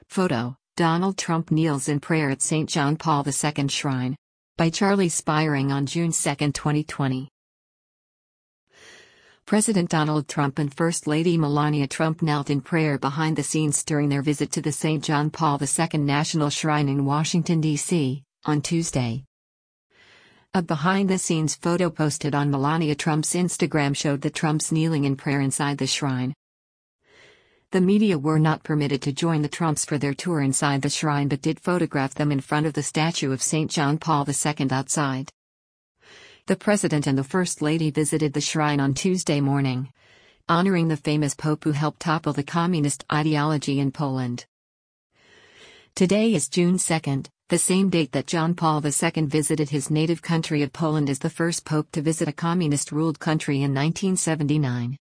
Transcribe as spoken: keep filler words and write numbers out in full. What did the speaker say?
Photo: Donald Trump kneels in prayer at Saint John Paul the Second Shrine. By Charlie Spiring on June second, twenty twenty. President Donald Trump and First Lady Melania Trump knelt in prayer behind the scenes during their visit to the Saint John Paul the Second National Shrine in Washington, D C, on Tuesday. A behind-the-scenes photo posted on Melania Trump's Instagram showed the Trumps kneeling in prayer inside the shrine. The media were not permitted to join the Trumps for their tour inside the shrine but did photograph them in front of the statue of Saint John Paul the Second outside. The President and the First Lady visited the shrine on Tuesday morning, honoring the famous Pope who helped topple the communist ideology in Poland. Today is June second, the same date that John Paul the Second visited his native country of Poland as the first Pope to visit a communist-ruled country in nineteen seventy-nine.